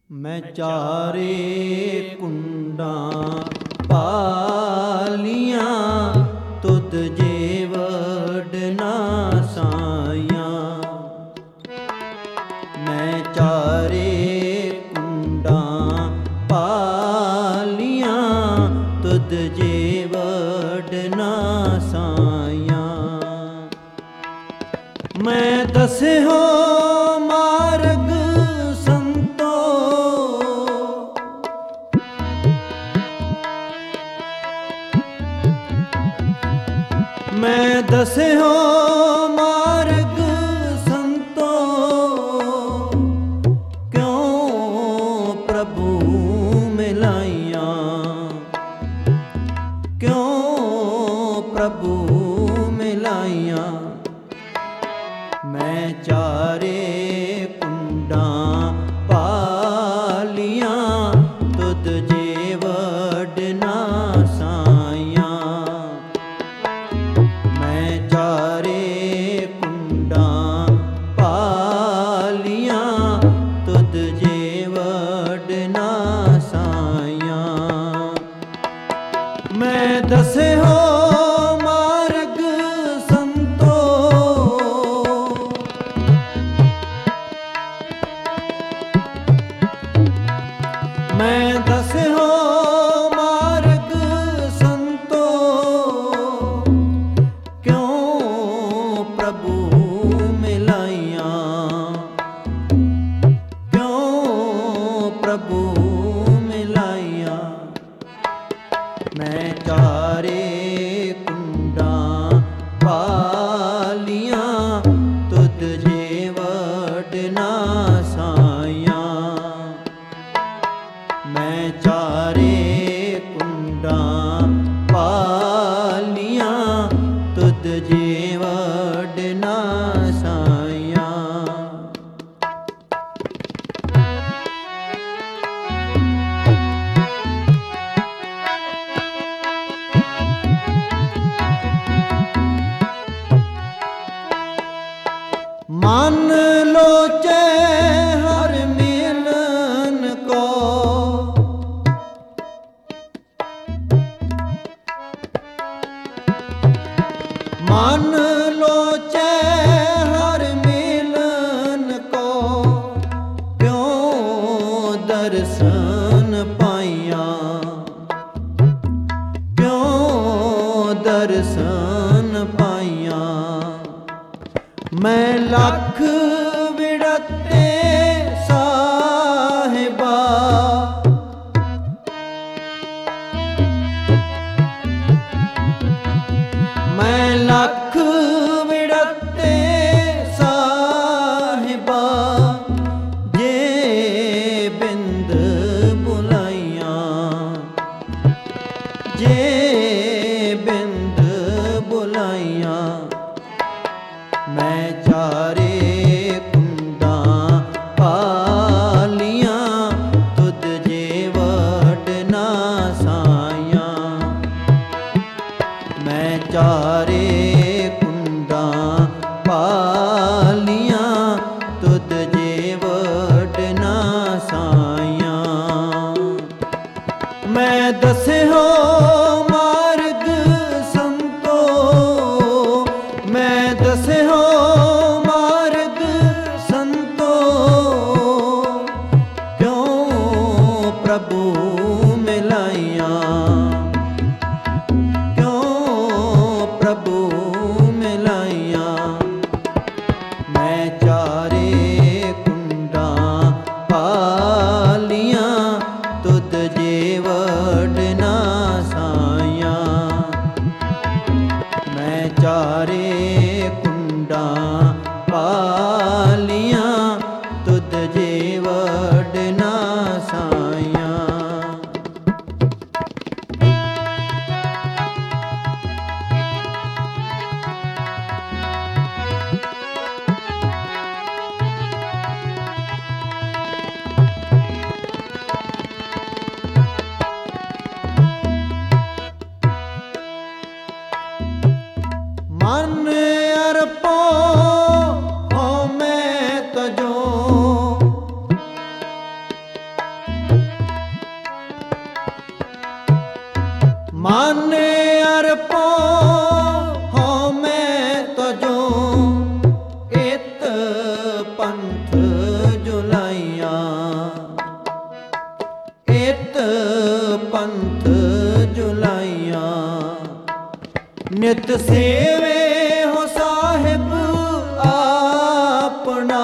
ਮੈਂ ਚਾਰੇ ਕੁੰਡਾਂ ਪਾਲੀਆਂ, ਤੁਧ ਜੇ ਵਡ ਨਾ ਸਾਈਆਂ। ਮੈਂ ਚਾਰੇ ਕੁੰਡਾਂ ਪਾਲੀਆਂ, ਤੁਧ ਜੇ ਵਡ ਨਾ ਸਾਈਆਂ। ਮੈਂ ਦਸਿਓ ਮਾਰਗ ਸੰਤੋ, ਮੈਂ ਦਸਿਓ ਮਾਰਗ ਸੰਤੋ, ਕਿਉ ਪ੍ਰਭੂ ਮਿਲਾਈਆਂ, ਕਿਉ ਪ੍ਰਭੂ ਮਿਲਾਈਆਂ। ਮੈਂ ਚਾਰੇ ਕੁੰਡਾਂ ਪਾਲੀਆਂ, ਤੁਧ ਜੇ ਵਡ ਨਾ ਸਾਈਆਂ। ਮੈਂ ਚਾਰੇ ਕੁੰਡਾਂ ਪਾਲੀਆਂ, ਤੁਧ ਜੇ ਵਡ ਨਾ ਸਾਈਆਂ। ਮੈਂ ਦਸਿਓ ਮਾਰਗ ਸੰਤੋ, ਮੈਂ ਦਸਿਓ ਮਾਰਗ ਸੰਤੋ, ਕਿਉ ਪ੍ਰਭੂ ਮਿਲਾਈਆਂ, ਕਿਉ ਪ੍ਰਭੂ ਮਿਲਾਈਆਂ। ਮੈਂ ਚਾਰੇ ਕੁੰਡਾਂ ਪਾਲੀਆਂ, ਤੁਧ ਜੇ ਵਡ ਨਾ ਸਾਈਆਂ। ਮੈਂ ਚਾਰੇ ਕੁੰਡਾਂ ਪਾਲੀਆਂ, ਤੁਧ ਜੇ ਵਡ ਨਾ ਸਾਈਆਂ। ਮਨ ਲੋਚੈ ਹਰਿ ਮਿਲਨ ਕੋ, ਮਨ ਲੋਚੈ ਹਰਿ ਮਿਲਨ ਕੋ, ਕਿਉ ਦਰਸ਼ਨ ਪਾਈਆਂ, ਕਿਉ ਦਰਸ਼ਨ ਪਾਈਆਂ। ਮੈਂ ਲੱਖ ਵਿੜਤੇ ਸਾਹਿਬਾ, ਮੈਂ ਲੱਖ ਵਿੜਤੇ ਸਾਹਿਬਾ, ਜੇ ਬਿੰਦ ਬੁਲਾਈਆਂ, ਜੇ ਬਿੰਦ ਬੁਲਾਈਆਂ। ਮੈਂ ਚਾਰੇ ਮਨ ਅਰਪੋ ਹਉ ਮੈਂ ਤਜੋ ਇਤ ਪੰਥ ਜੁਲਾਈਆਂ ਇਤ ਪੰਥ ਜੁਲਾਈਆਂ ਨਿਤ ਸੇਵੇ ਹੋ ਸਾਹਿਬ ਆਪਣਾ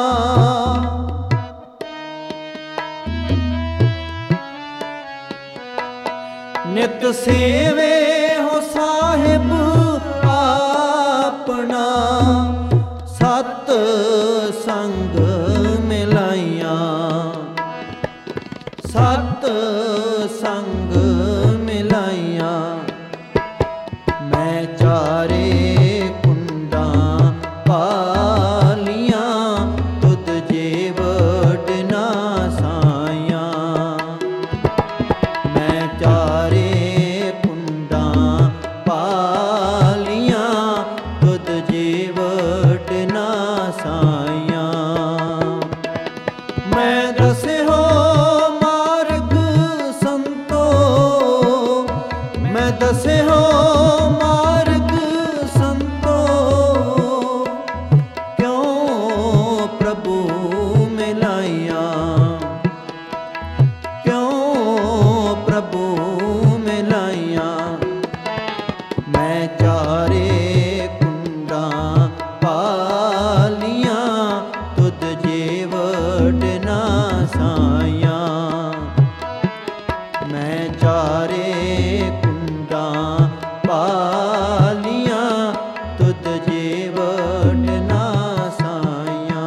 ਨਿਤ ਸੇਵੇ ਹੋ ਸਾਹਿਬ ਆਪਣਾ ਸਤ ਸੰਗ ਮਿਲਾਈਆਂ ਸਤ ਸੰਗ ਮਿਲਾਈਆਂ ਮੈਂ ਚਾਰੇ ਕੁੰਡਾਂ ਪਾਲੀਆਂ ਤੁਧ ਜੇ ਵਡ ਨਾ ਸਾਈਆਂ ਮੈਂ ਚਾਰੇ ਕੁੰਡਾਂ ਪਾਲੀਆਂ ਤੁਧ ਜੇ ਵਡ ਨਾ ਸਾਈਆਂ ਮੈਂ ਦਸਿਓ ਮਾਰਗ ਸੰਤੋ ਮੈਂ ਦਸਿਓ ਮਾਰਗ ਸੰਤੋ ਕਿਉ ਪ੍ਰਭੂ ਮਿਲਾਈਆਂ ਕਿਉ ਪ੍ਰਭੂ ਮਿਲਾਈਆਂ ਮੈਂ ਚਾਰੇ ਕੁੰਡਾਂ ਪਾਲੀਆਂ ਤੁਧ ਜੇ ਵਡ ਨਾ ਸਾਈਆਂ ਮੈਂ ਚਾਰੇ ਕੁੰਡਾਂ ਪਾਲੀਆਂ ਤੁਧ ਜੇ ਵਡ ਨਾ ਸਾਈਆਂ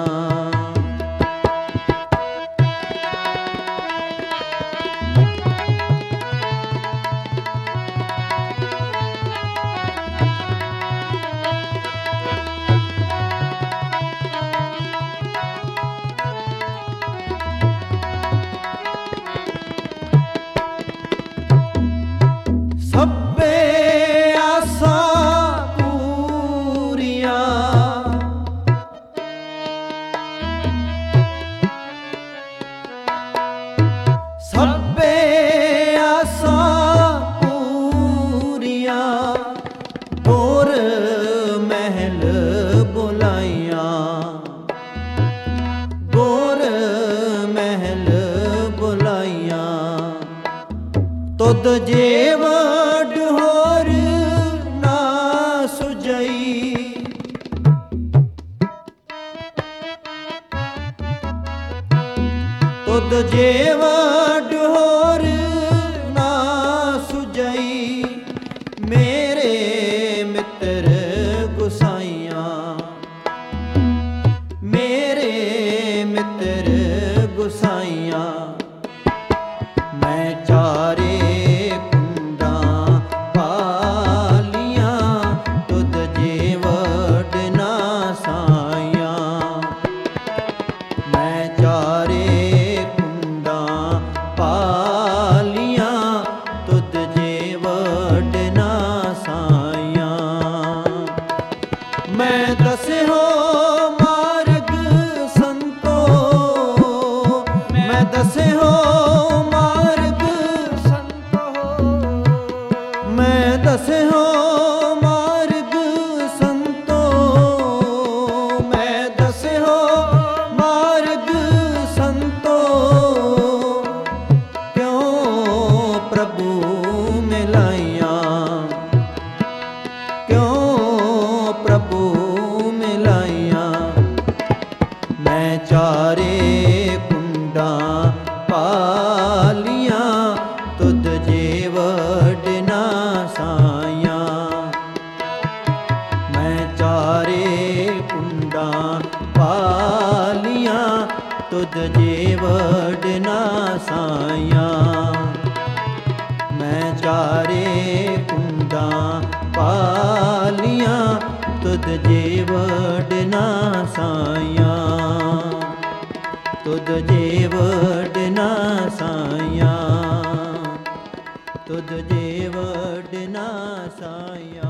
ਸਭੇ ਆਸਾਂ ਪੂਰੀਆਂ ਸਭੇ ਆਸਾਂ ਪੂਰੀਆਂ ਗੁਰ ਮਹਿਲ ਬੁਲਾਈਆਂ ਗੁਰ ਮਹਿਲ ਬੁਲਾਈਆਂ ਤੁਧ ਜੇ ਵਡ ਹੋਰ ਨਾ ਸੁਝਈ ਤੁਧ ਜੇ ਵਡ ਹੋਰ ਨਾ ਸੁਝਈ ਮੇਰੇ ਮਿੱਤਰ ਗੁਸਾਈਆਂ ਮੇਰੇ ਮਿੱਤਰ ਗੁਸਾਈਆਂ ਮੈਂ ਚਾਰੇ ਕੁੰਡਾਂ ਪਾਲੀਆਂ ਤੁਧ ਜੇ ਵਡ ਨਾ ਸਾਈਆਂ ਮੈਂ ਚਾਰੇ ਕੁੰਡਾਂ ਪਾਲੀਆਂ ਤੁਧ ਜੇ ਵਡ ਨਾ ਸਾਈਆਂ ਮੈਂ ਦਸਿਓ ਮਾਰਗ ਸੰਤੋ ਮੈਂ ਦਸਿਓ ਮਾਰਗ ਸੰਤੋ ਮੈਂ ਦਸਿਓ ਮਾਰਗ ਸੰਤੋ ਮੈਂ ਦਸਿਓ ਮਾਰਗ ਸੰਤੋ ਕਿਉ ਪ੍ਰਭੂ ਮਿਲਾਈਆਂ ਕਿਉ ਪ੍ਰਭੂ ਮਿਲਾਈਆਂ ਮੈਂ ਚਾਰੇ ਕੁੰਡਾਂ ਪਾਲੀਆਂ ਤੁਧ ਜੇ ਵਡ ਨਾ ਸਾਈਆਂ ਮੈਂ ਚਾਰੇ ਕੁੰਡਾਂ ਪਾਲੀਆਂ ਤੁਧ ਜੇ ਵਡ ਨਾ ਸਾਈਆਂ ਮੈਂ ਚਾਰੇ ਕੁੰਡਾਂ ਪਾਲੀਆਂ ਤੁਧ ਜੇ ਵਡ ਨਾ ਸਾਈਆਂ ਤੁਧ ਜੇ ਵਡ ਨਾ ਸਾਈਆਂ ਤੁਧ ਜੇ ਵਡ ਨਾ ਸਾਈਆਂ